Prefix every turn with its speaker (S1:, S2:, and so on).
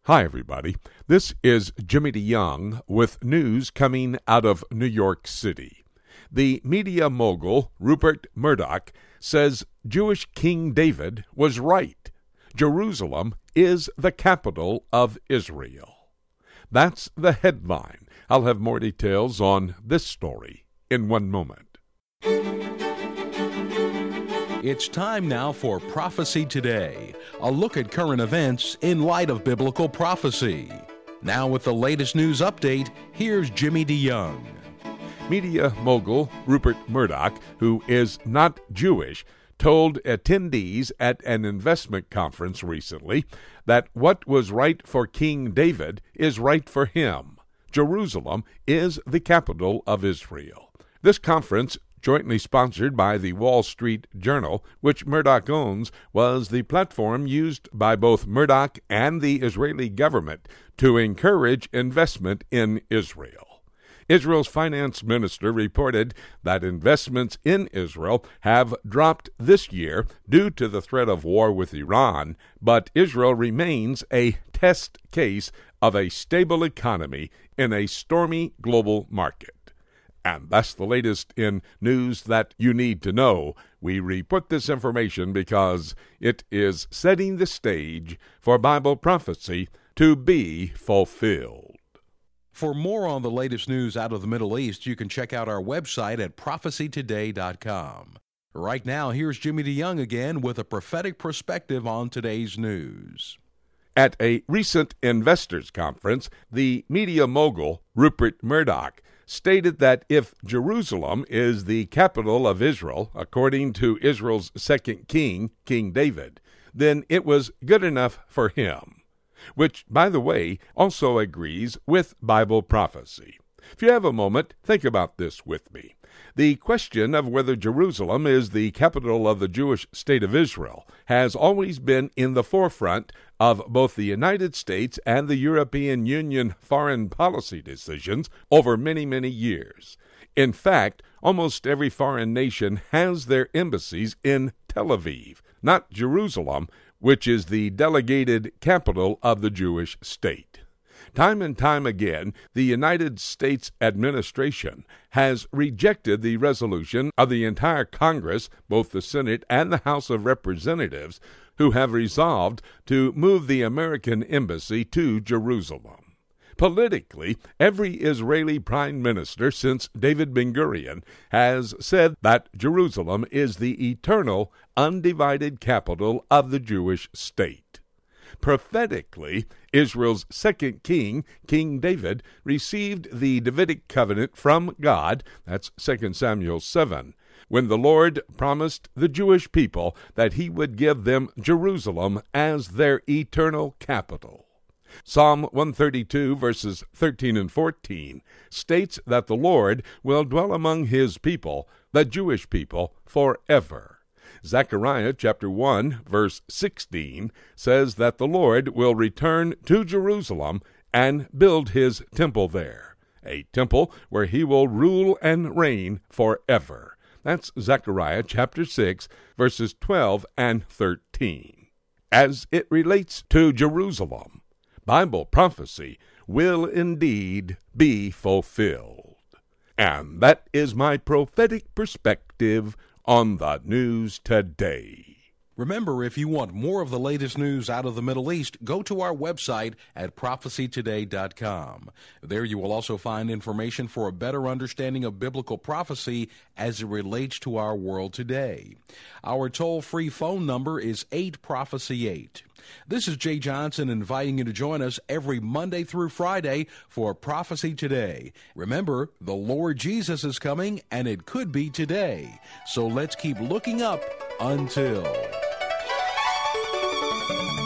S1: Hi, everybody. This is Jimmy DeYoung with news coming out of New York City. The media mogul Rupert Murdoch says Jewish King David was right. Jerusalem is the capital of Israel. That's the headline. I'll have more details on this story in one moment.
S2: It's time now for Prophecy Today, a look at current events in light of biblical prophecy. Now with the latest news update, here's Jimmy DeYoung.
S1: Media mogul Rupert Murdoch, who is not Jewish, told attendees at an investment conference recently that what was right for King David is right for him. Jerusalem is the capital of Israel. This conference, jointly sponsored by the Wall Street Journal, which Murdoch owns, was the platform used by both Murdoch and the Israeli government to encourage investment in Israel. Israel's finance minister reported that investments in Israel have dropped this year due to the threat of war with Iran, but Israel remains a test case of a stable economy in a stormy global market. And that's the latest in news that you need to know. We report this information because it is setting the stage for Bible prophecy to be fulfilled.
S2: For more on the latest news out of the Middle East, you can check out our website at prophecytoday.com. Right now, here's Jimmy DeYoung again with a prophetic perspective on today's news.
S1: At a recent investors conference, the media mogul Rupert Murdoch stated that if Jerusalem is the capital of Israel, according to Israel's second king, King David, then it was good enough for him, which, by the way, also agrees with Bible prophecy. If you have a moment, think about this with me. The question of whether Jerusalem is the capital of the Jewish state of Israel has always been in the forefront of both the United States and the European Union foreign policy decisions over many, many years. In fact, almost every foreign nation has their embassies in Tel Aviv, not Jerusalem, which is the delegated capital of the Jewish state. Time and time again, the United States administration has rejected the resolution of the entire Congress, both the Senate and the House of Representatives, who have resolved to move the American embassy to Jerusalem. Politically, every Israeli prime minister since David Ben-Gurion has said that Jerusalem is the eternal, undivided capital of the Jewish state. Prophetically, Israel's second king, King David, received the Davidic covenant from God, that's 2 Samuel 7, when the Lord promised the Jewish people that he would give them Jerusalem as their eternal capital. Psalm 132, verses 13 and 14, states that the Lord will dwell among his people, the Jewish people, forever. Zechariah chapter 1, verse 16, says that the Lord will return to Jerusalem and build his temple there, a temple where he will rule and reign forever. That's Zechariah chapter 6, verses 12 and 13. As it relates to Jerusalem, Bible prophecy will indeed be fulfilled. And that is my prophetic perspective on the news today.
S2: Remember, if you want more of the latest news out of the Middle East, go to our website at prophecytoday.com. There you will also find information for a better understanding of biblical prophecy as it relates to our world today. Our toll-free phone number is 8-PROPHECY-8. This is Jay Johnson inviting you to join us every Monday through Friday for Prophecy Today. Remember, the Lord Jesus is coming, and it could be today. So let's keep looking up until...